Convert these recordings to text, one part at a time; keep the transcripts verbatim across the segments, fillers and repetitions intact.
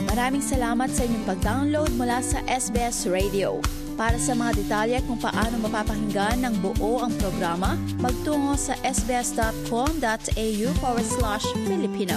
Maraming salamat sa inyong pag-download mula sa S B S Radio. Para sa mga detalye kung paano mapapakinggan ng buo ang programa, magtungo sa sbs.com.au forward slash Filipino.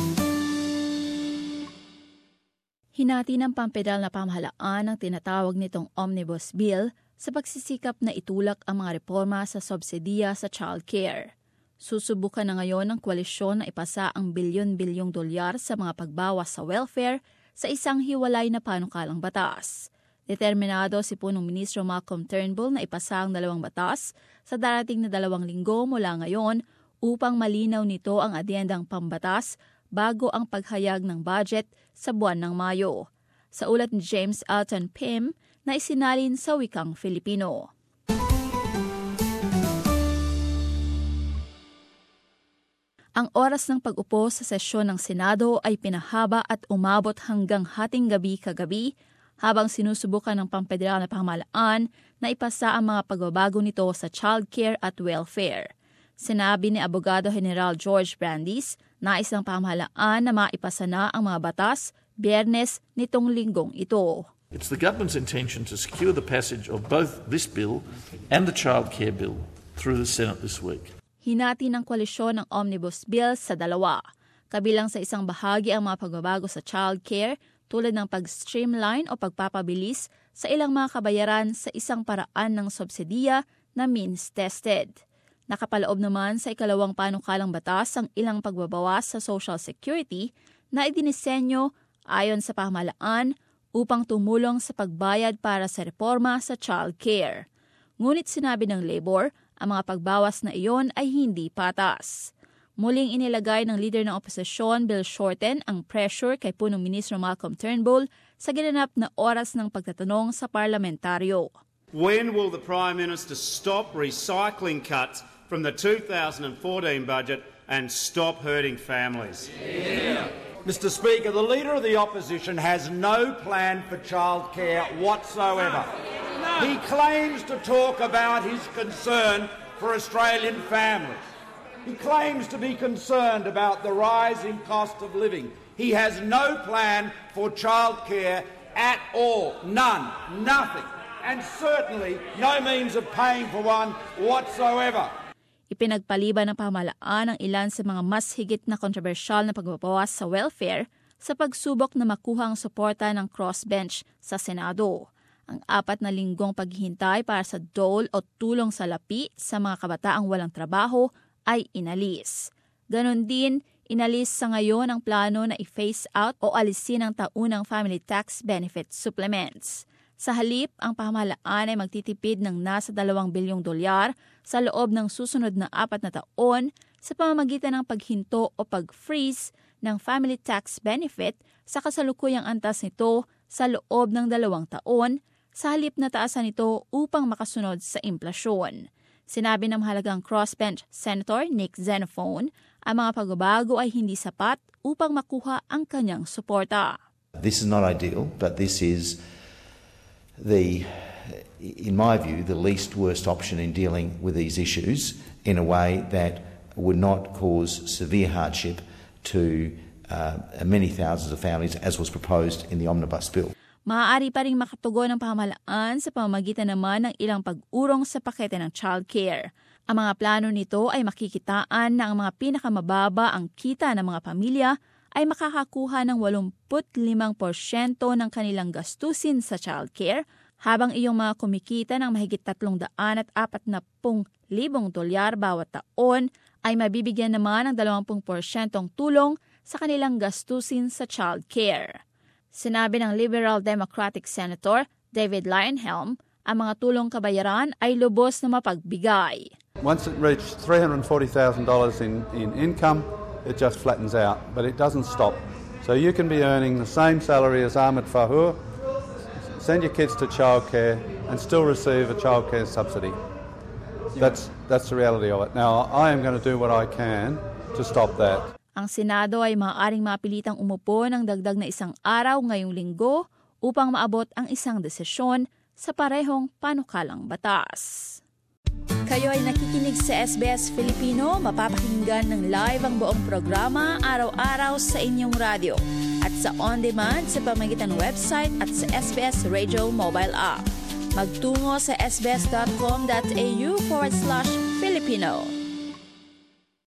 Hinati ng pampedal na pamahalaan ang tinatawag nitong Omnibus Bill sa pagsisikap na itulak ang mga reforma sa subsidiya sa child care. Susubukan na ngayon ng koalisyon na ipasa ang bilyon-bilyong dolyar sa mga pagbawas sa welfare sa isang hiwalay na panukalang batas. Determinado si punong ministro Malcolm Turnbull na ipasa ang dalawang batas sa darating na dalawang linggo mula ngayon upang malinaw nito ang adyendang pambatas bago ang paghayag ng budget sa buwan ng Mayo. Sa ulat ni James Alton Pym na isinalin sa wikang Filipino. Ang oras ng pag-upo sa sesyon ng Senado ay pinahaba at umabot hanggang hating gabi kagabi habang sinusubukan ng pampederal na pamahalaan na ipasa ang mga pagbabago nito sa child care at welfare. Sinabi ni Abogado General George Brandis na isang pamahalaan na maipasa na ang mga batas Biyernes nitong linggong ito. It's the government's intention to secure the passage of both this bill and the child care bill through the Senate this week. Hinati ng koalisyon ng Omnibus Bill sa dalawa. Kabilang sa isang bahagi ang mga pagbabago sa child care tulad ng pag-streamline o pagpapabilis sa ilang mga kabayaran sa isang paraan ng subsidiya na means-tested. Nakapaloob naman sa ikalawang panukalang batas ang ilang pagbabawas sa Social Security na idinisenyo ayon sa pamahalaan upang tumulong sa pagbayad para sa reforma sa child care. Ngunit sinabi ng Labor, ang mga pagbawas na iyon ay hindi patas. Muling inilagay ng leader ng oposisyon, Bill Shorten, ang pressure kay punong ministro Malcolm Turnbull sa ginanap na oras ng pagtatanong sa parlamentaryo. When will the Prime Minister stop recycling cuts from the two thousand fourteen budget and stop hurting families? Yeah. Mister Speaker, the Leader of the Opposition has no plan for childcare whatsoever. No. He claims to talk about his concern for Australian families. He claims to be concerned about the rising cost of living. He has no plan for childcare at all. None. Nothing. And certainly no means of paying for one whatsoever. Ipinagpaliban ng pamahalaan ang ilan sa mga mas higit na kontrobersyal na pagbabawas sa welfare sa pagsubok na makuha ang suporta ng crossbench sa Senado. Ang apat na linggong paghihintay para sa dole o tulong sa lapi sa mga kabataang walang trabaho ay inalis. Ganon din, inalis sa ngayon ang plano na i-phase out o alisin ang taunang family tax benefit supplements. Sa halip, ang pamahalaan ay magtitipid ng nasa dalawang bilyong dolyar sa loob ng susunod na apat na taon sa pamamagitan ng paghinto o pag-freeze ng family tax benefit sa kasalukuyang antas nito sa loob ng dalawang taon sa halip na taasan ito upang makasunod sa inflasyon. Sinabi ng mahalagang crossbench Senator Nick Xenophon, ang mga pagbabago ay hindi sapat upang makuha ang kanyang suporta. This is not ideal, but this is the, in my view, the least worst option in dealing with these issues in a way that would not cause severe hardship to uh, many thousands of families, as was proposed in the Omnibus Bill. Maaari pa rin makatugon ng pamahalaan sa pamamagitan naman ng ilang pag-urong sa pakete ng child care. Ang mga plano nito ay makikitaan na ang mga pinakamababa ang kita ng mga pamilya ay makakakuha ng eighty-five percent ng kanilang gastusin sa child care, habang iyong mga kumikita ng mahigit three hundred forty thousand dolyar bawat taon ay mabibigyan naman ng twenty percent tulong sa kanilang gastusin sa child care. Sinabi ng Liberal Democratic Senator David Leyonhjelm, ang mga tulong kabayaran ay lubos na mapagbigay. Once it reaches three hundred forty thousand dollars in, in income, it just flattens out, but it doesn't stop. So you can be earning the same salary as Ahmed Fahour, send your kids to childcare and still receive a childcare subsidy. That's, that's the reality of it. Now, I am going to do what I can to stop that. Ang Senado ay maaaring mapilitang umupo ng dagdag na isang araw ngayong linggo upang maabot ang isang desisyon sa parehong panukalang batas. Kayo ay nakikinig sa S B S Filipino, mapapakinggan ng live ang buong programa araw-araw sa inyong radyo at sa on-demand sa pamamagitan ng website at sa S B S Radio mobile app. Magtungo sa sbs.com.au forward slash Filipino.